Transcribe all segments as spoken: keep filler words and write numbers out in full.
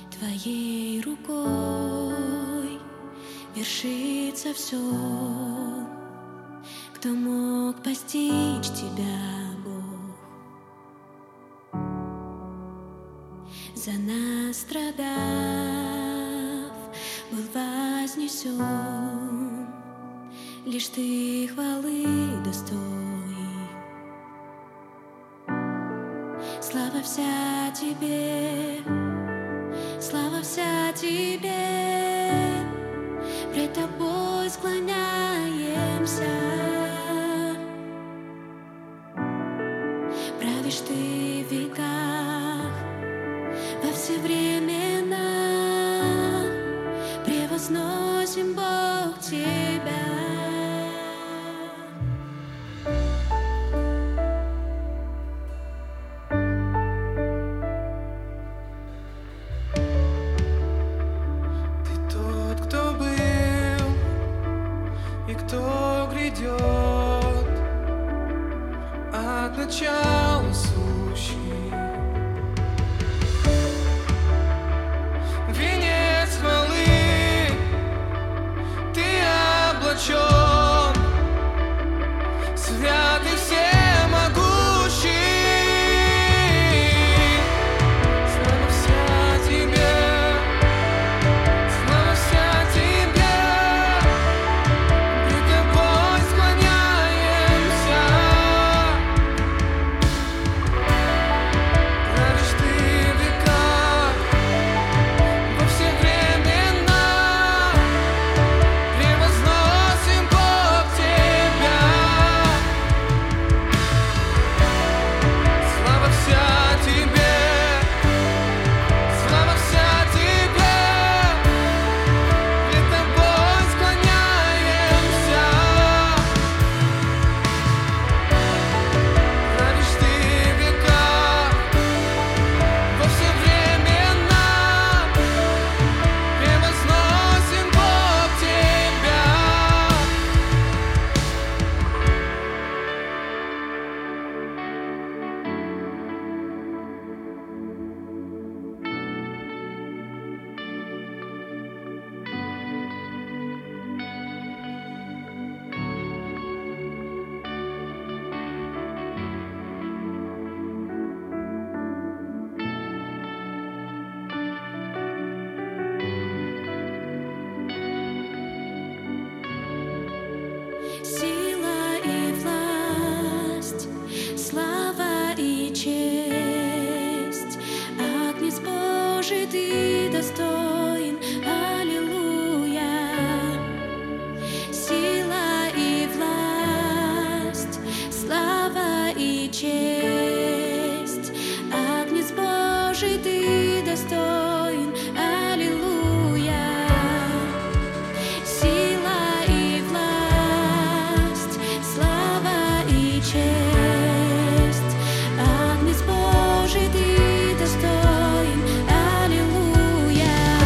Твоей рукой вершится все. Кто мог постичь тебя, Бог? За нас страдав, был вознесен. Лишь Ты хвалы достоин. Слава вся Тебе, слава вся Тебе, пред Тобой склоняемся. Правишь Ты в веках, во все времена, превозносим, Бог, Тебя. Кто грядет от начала сущий, венец хвалы Ты облачен, святый всемогущий. Слава вся Тебе, слава вся Тебе. Сила и власть, слава и честь, Агнец Божий, Ты достоин, аллилуйя. Сила и власть, слава и честь, Агнец Божий, Ты достоин, аллилуйя. Агнец Божий, Ты достоин, аллилуйя.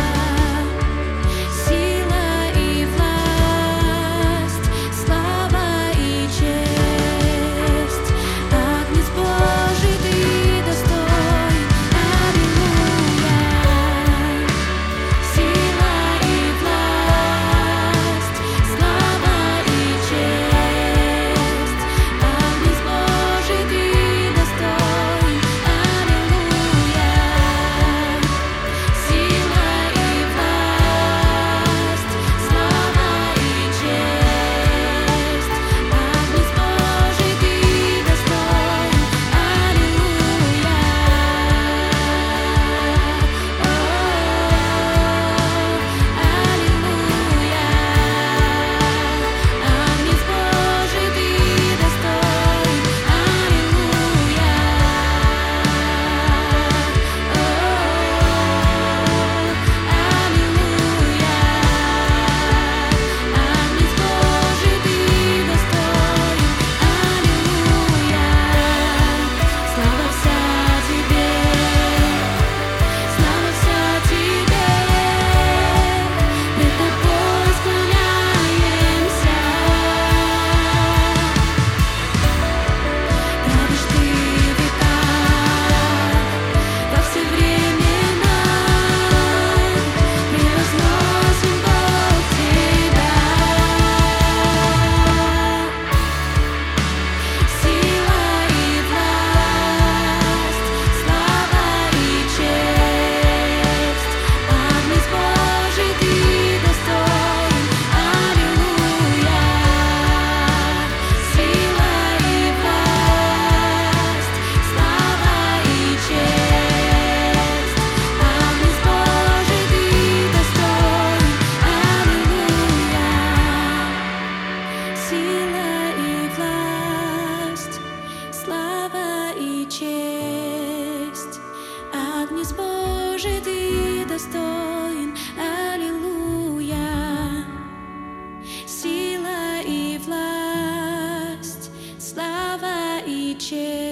плече.